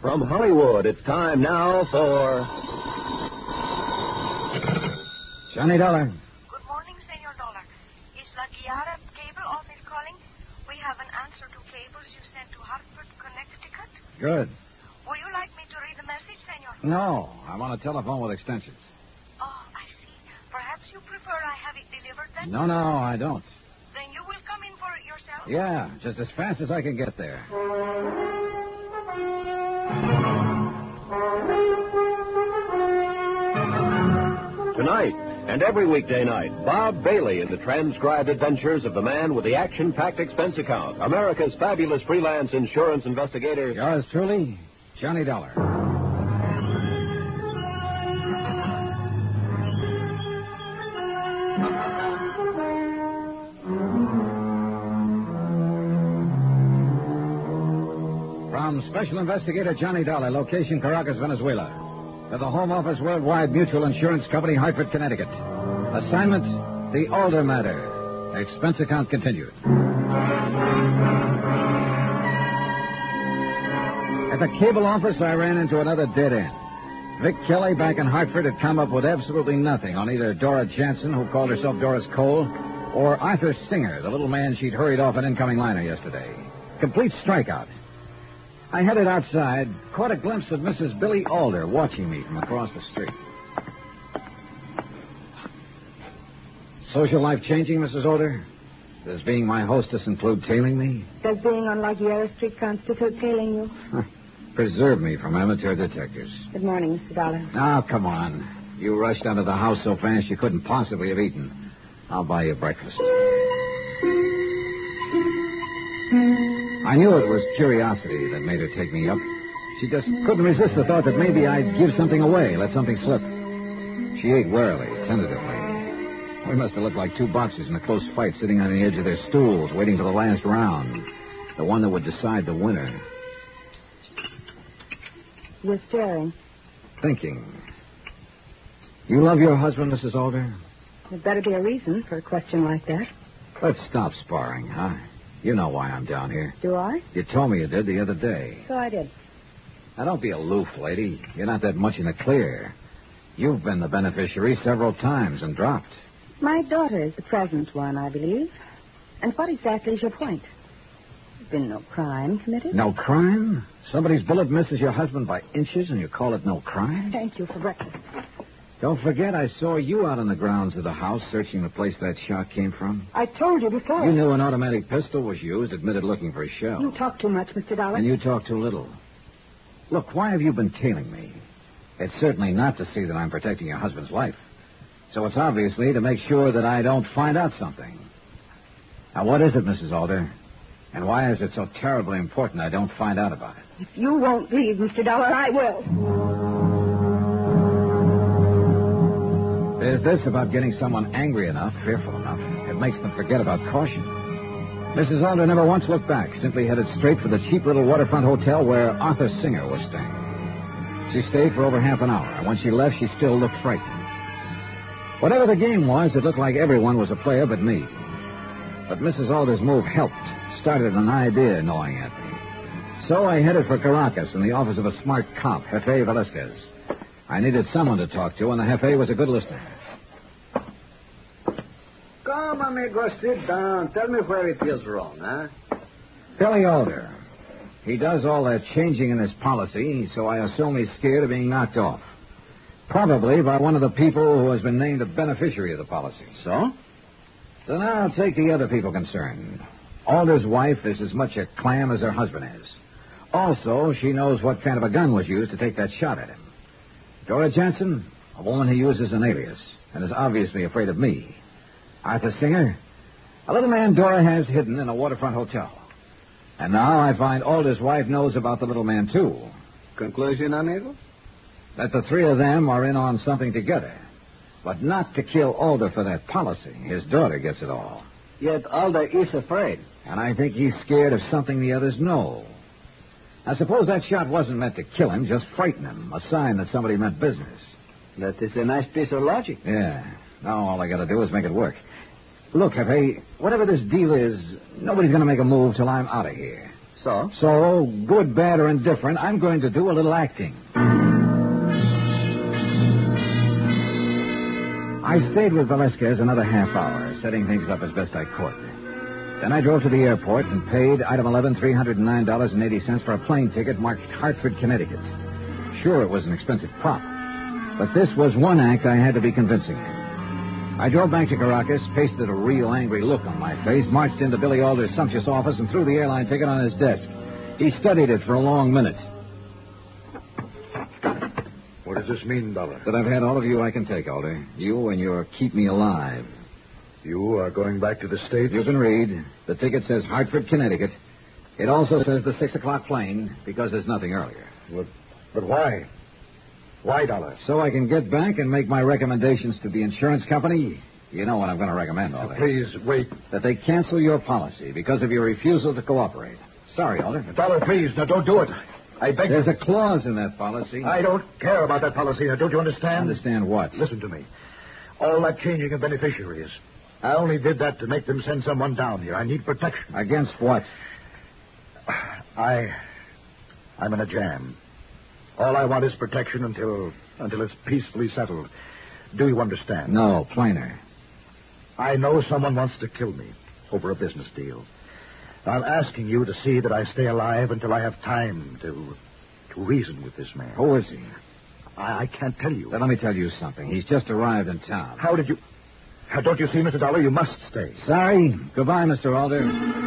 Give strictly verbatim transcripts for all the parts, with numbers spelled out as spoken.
From Hollywood, it's time now for... Johnny Dollar. Good morning, Senor Dollar. Is La Guiara cable office calling? We have an answer to cables you sent to Hartford, Connecticut. Good. Would you like me to read the message, Senor? No, I'm on a telephone with extensions. Oh, I see. Perhaps you prefer I have it delivered then? No, no, I don't. Then you will come in for it yourself? Yeah, just as fast as I can get there. Tonight, and every weekday night, Bob Bailey in the transcribed adventures of the man with the action-packed expense account, America's fabulous freelance insurance investigator. Yours truly, Johnny Dollar. From Special Investigator Johnny Dollar, location Caracas, Venezuela. To the Home Office Worldwide Mutual Insurance Company, Hartford, Connecticut. Assignment, the Alder matter. Expense account continued. At the cable office, I ran into another dead end. Vic Kelly back in Hartford had come up with absolutely nothing on either Dora Jansen, who called herself Doris Cole, or Arthur Singer, the little man she'd hurried off an incoming liner yesterday. Complete strikeout. I headed outside, caught a glimpse of Missus Billy Alder watching me from across the street. Social life changing, Missus Alder? Does being my hostess include tailing me? Does being on La Guiara Street constitute tailing you? Preserve me from amateur detectives. Good morning, Mister Dollar. Oh, come on. You rushed out of the house so fast you couldn't possibly have eaten. I'll buy you breakfast. I knew it was curiosity that made her take me up. She just couldn't resist the thought that maybe I'd give something away, let something slip. She ate warily, tentatively. We must have looked like two boxers in a close fight sitting on the edge of their stools, waiting for the last round, the one that would decide the winner. You're staring. Thinking. You love your husband, Missus Alder? There'd better be a reason for a question like that. Let's stop sparring, huh? You know why I'm down here. Do I? You told me you did the other day. So I did. Now, don't be aloof, lady. You're not that much in the clear. You've been the beneficiary several times and dropped. My daughter is the present one, I believe. And what exactly is your point? There's been no crime committed? No crime? Somebody's bullet misses your husband by inches and you call it no crime? Thank you for breakfast. Don't forget, I saw you out on the grounds of the house searching the place that shot came from. I told you before. You knew an automatic pistol was used, admitted looking for a shell. You talk too much, Mister Dollar. And you talk too little. Look, why have you been tailing me? It's certainly not to see that I'm protecting your husband's life. So it's obviously to make sure that I don't find out something. Now, what is it, Missus Alder? And why is it so terribly important I don't find out about it? If you won't leave, Mister Dollar, I will. There's this about getting someone angry enough, fearful enough, it makes them forget about caution. Missus Alder never once looked back, simply headed straight for the cheap little waterfront hotel where Arthur Singer was staying. She stayed for over half an hour, and when she left, she still looked frightened. Whatever the game was, it looked like everyone was a player but me. But Missus Alder's move helped, started an idea gnawing at me. So I headed for Caracas in the office of a smart cop, Jefe Velasquez. I needed someone to talk to, and the Jefe was a good listener. Come, amigo, sit down. Tell me where it is wrong, huh? Billy Alder. He does all that changing in his policy, so I assume he's scared of being knocked off. Probably by one of the people who has been named a beneficiary of the policy. So? So now take the other people concerned. Alder's wife is as much a clam as her husband is. Also, she knows what kind of a gun was used to take that shot at him. Dora Jansen, a woman who uses an alias, and is obviously afraid of me. Arthur Singer, a little man Dora has hidden in a waterfront hotel. And now I find Alder's wife knows about the little man, too. Conclusion, amigo? That the three of them are in on something together. But not to kill Alder for that policy. His daughter gets it all. Yet Alder is afraid. And I think he's scared of something the others know. Now, suppose that shot wasn't meant to kill him, just frighten him. A sign that somebody meant business. That is a nice piece of logic. Yeah. Now all I got to do is make it work. Look, Jefe, whatever this deal is, nobody's going to make a move till I'm out of here. So? So, good, bad, or indifferent, I'm going to do a little acting. I stayed with Velasquez another half hour, setting things up as best I could. Then I drove to the airport and paid item eleven, three hundred nine dollars and eighty cents for a plane ticket marked Hartford, Connecticut. Sure, it was an expensive prop, but this was one act I had to be convincing. I drove back to Caracas, pasted a real angry look on my face, marched into Billy Alder's sumptuous office, and threw the airline ticket on his desk. He studied it for a long minute. What does this mean, Dollar? That I've had all of you I can take, Alder. You and your keep me alive. You are going back to the States? You can read. The ticket says Hartford, Connecticut. It also says the six o'clock plane, because there's nothing earlier. But, but why? Why, Dollar? So I can get back and make my recommendations to the insurance company. You know what I'm going to recommend, Alder. Please, wait. That they cancel your policy because of your refusal to cooperate. Sorry, Alder. Dollar, please, now don't do it. I beg There's a clause in that policy. I don't care about that policy. Now, don't you understand? Understand what? Listen to me. All that changing of beneficiaries. I only did that to make them send someone down here. I need protection. Against what? I... I'm in a jam. All I want is protection until... until it's peacefully settled. Do you understand? No, plainer. I know someone wants to kill me over a business deal. I'm asking you to see that I stay alive until I have time to... to reason with this man. Who is he? I, I can't tell you. Then let me tell you something. He's just arrived in town. How did you... How, don't you see, Mister Dollar? You must stay. Sorry. Goodbye, Mister Alder.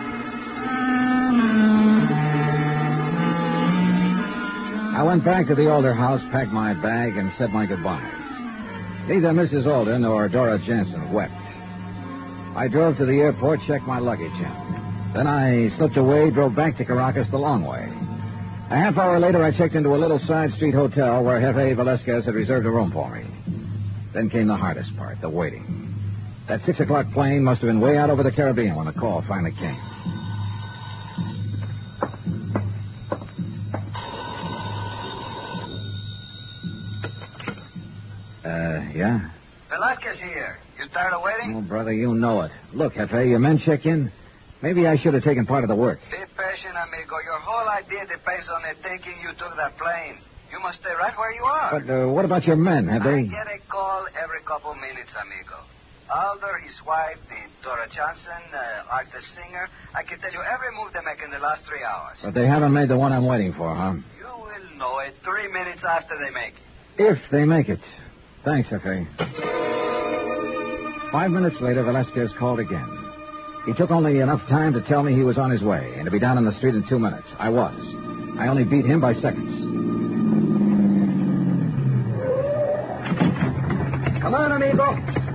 I went back to the Alder house, packed my bag, and said my goodbyes. Neither Missus Alder nor Dora Jansen wept. I drove to the airport, checked my luggage in. Then I slipped away, drove back to Caracas the long way. A half hour later, I checked into a little side street hotel where Jefe Velasquez had reserved a room for me. Then came the hardest part, the waiting. That six o'clock plane must have been way out over the Caribbean when the call finally came. Uh, yeah? Velasquez here. You tired of waiting? Oh, brother, you know it. Look, Jefe, your men check in. Maybe I should have taken part of the work. Be patient, amigo. Your whole idea depends on it taking you to that plane. You must stay right where you are. But uh, what about your men? Have I they... get a call every couple minutes, amigo. Alder, his wife, the Dora Johnson, uh, Arthur Singer. I can tell you every move they make in the last three hours. But they haven't made the one I'm waiting for, huh? You will know it three minutes after they make it. If they make it. Thanks, Jefe. Five minutes later, Velasquez called again. He took only enough time to tell me he was on his way and to be down in the street in two minutes. I was. I only beat him by seconds. Come on, amigo.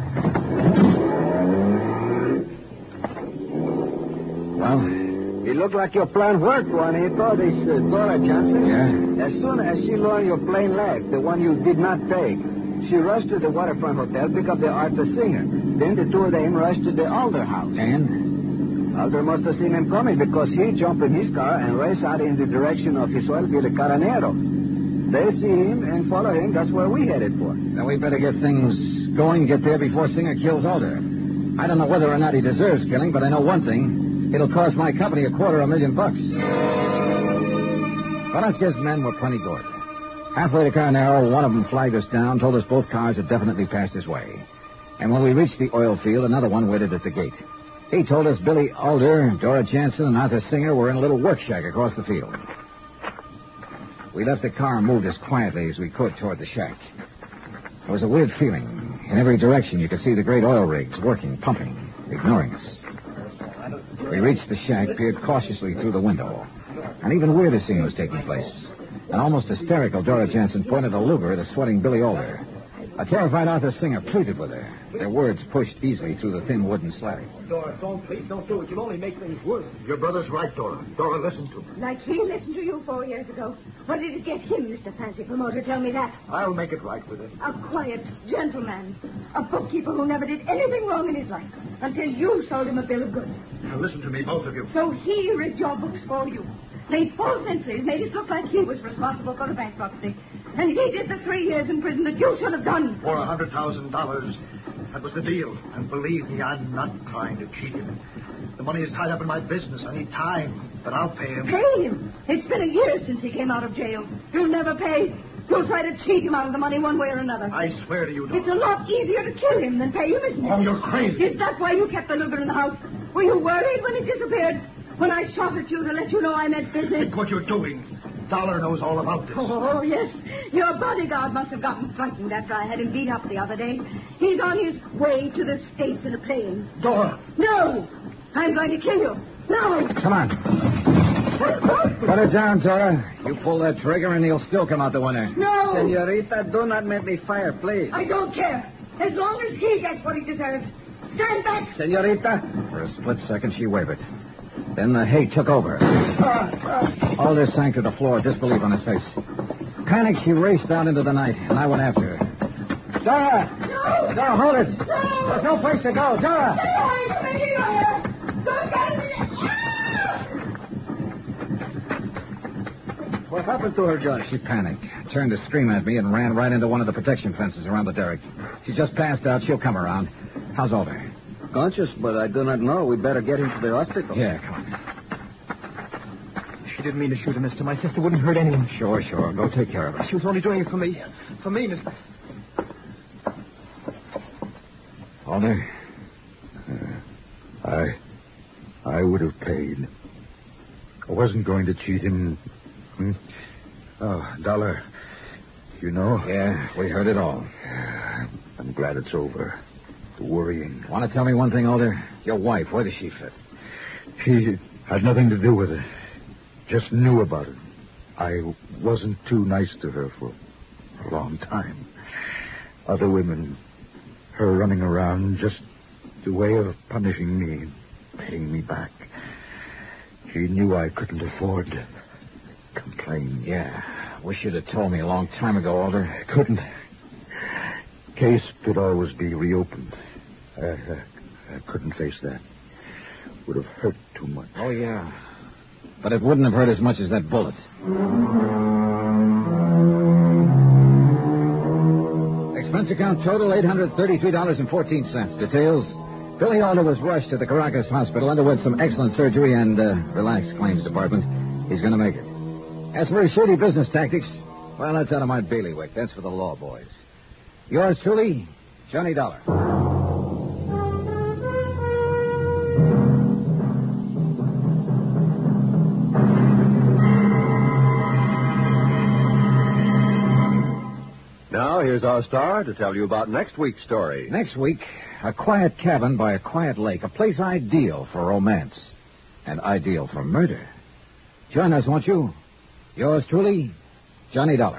Well? It looked like your plan worked, Juanito. This uh, Dora Johnson. Yeah? As soon as she learned your plane left, the one you did not take, she rushed to the waterfront hotel, picked up the Arthur Singer. Then the two of them rushed to the Alder house. And? Alder must have seen him coming because he jumped in his car and raced out in the direction of his oil field at Caranero. They see him and follow him. That's where we headed for. Then we better get things going, get there before Singer kills Alder. I don't know whether or not he deserves killing, but I know one thing. It'll cost my company a quarter of a million bucks. Velasquez's men were plenty good. Halfway to Caranero, one of them flagged us down, told us both cars had definitely passed his way. And when we reached the oil field, another one waited at the gate. He told us Billy Alder, Dora Jansen, and Arthur Singer were in a little work shack across the field. We left the car and moved as quietly as we could toward the shack. There was a weird feeling. In every direction, you could see the great oil rigs working, pumping, ignoring us. We reached the shack, peered cautiously through the window. An even weirder scene was taking place. An almost hysterical Dora Jansen pointed a Luger at a sweating Billy Alder. A terrified Arthur Singer pleaded with her. Their words pushed easily through the thin wooden slab. Dora, don't, please, don't do it. You'll only make things worse. Your brother's right, Dora. Dora, listen to me. Like he listened to you four years ago. What did it get him, Mister Fancy Promoter? Tell me that. I'll make it right with him. A quiet gentleman. A bookkeeper who never did anything wrong in his life until you sold him a bill of goods. Now, listen to me, both of you. So he rigged your books for you. Made false entries, made it look like he was responsible for the bankruptcy. And he did the three years in prison that you should have done. For a hundred thousand dollars. That was the deal. And believe me, I'm not trying to cheat him. The money is tied up in my business. I need time. But I'll pay him. Pay him? It's been a year since he came out of jail. You'll never pay. You'll try to cheat him out of the money one way or another. I swear to you, Dollar. It's a lot easier to kill him than pay him, isn't it? Oh, you're crazy. Is that why you kept the Luger in the house? Were you worried when he disappeared? When I shot at you to let you know I meant business? Look what you're doing. Dollar knows all about this. Oh, yes. Your bodyguard must have gotten frightened after I had him beat up the other day. He's on his way to the States in a plane. Dollar. No! I'm going to kill you. No! Come on. Put it down, Dora. You pull that trigger and he'll still come out the winner. No! Senorita, do not make me fire, please. I don't care. As long as he gets what he deserves. Stand back! Senorita. For a split second, she wavered. Then the hate took over. Alder sank to the floor, disbelief on his face. Panic, she raced out into the night, and I went after her. Dora! No! Dora, hold it! No! There's no place to go. Dora! Stay away from me, Dora! Don't get me! What happened to her, Johnny? She panicked, turned to scream at me, and ran right into one of the protection fences around the derrick. She just passed out. She'll come around. How's Alder? Conscious, but I do not know. We better get him to the hospital. Yeah, come on. She didn't mean to shoot him, mister. My sister wouldn't hurt anyone. Sure, sure. Go take care of her. She was only doing it for me. For me, mister. Alder? Uh, I... I would have paid. I wasn't going to cheat him. Hmm? Oh, Dollar. You know? Yeah, we heard it all. I'm glad it's over. The worrying. Want to tell me one thing, Alder? Your wife, where does she fit? She had nothing to do with it. Just knew about it. I wasn't too nice to her for a long time. Other women, her running around, just the way of punishing me, paying me back. She knew I couldn't afford to complain. Yeah, wish you'd have told me a long time ago, Alder. I couldn't. Case could always be reopened. I, I, I couldn't face that. Would have hurt too much. Oh, yeah. But it wouldn't have hurt as much as that bullet. Expense account total eight hundred thirty-three dollars and fourteen cents. Details: Billy Alder was rushed to the Caracas hospital, underwent some excellent surgery, and uh, relaxed claims department. He's going to make it. As for his shady business tactics, well, that's out of my bailiwick. That's for the law boys. Yours truly, Johnny Dollar. Now, here's our star to tell you about next week's story. Next week, a quiet cabin by a quiet lake, a place ideal for romance and ideal for murder. Join us, won't you? Yours truly, Johnny Dollar.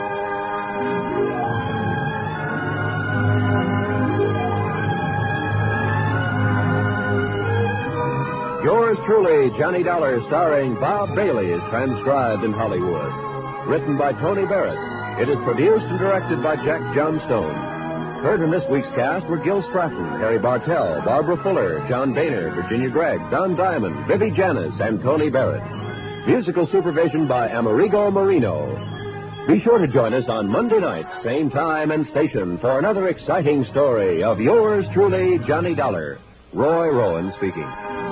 Yours truly, Johnny Dollar, starring Bob Bailey, is transcribed in Hollywood. Written by Tony Barrett. It is produced and directed by Jack Johnstone. Heard in this week's cast were Gil Stratton, Harry Bartell, Barbara Fuller, John Boehner, Virginia Gregg, Don Diamond, Vivi Janis, and Tony Barrett. Musical supervision by Amerigo Marino. Be sure to join us on Monday night, same time and station, for another exciting story of yours truly, Johnny Dollar. Roy Rowan speaking.